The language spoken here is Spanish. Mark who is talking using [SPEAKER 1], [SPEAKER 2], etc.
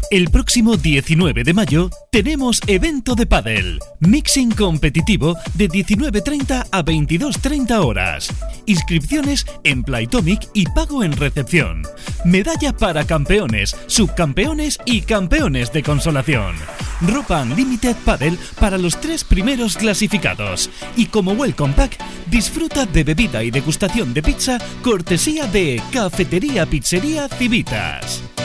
[SPEAKER 1] El próximo 19 de mayo tenemos evento de pádel, mixing competitivo de 19:30 a 22:30 horas. Inscripciones en Playtomic y pago en recepción. Medalla para campeones, subcampeones y campeones de consolación. Ropa Unlimited Padel para los 3 primeros clasificados. Y como welcome pack, disfruta de bebida y degustación de pizza cortesía de Cafetería Pizzería Civitas.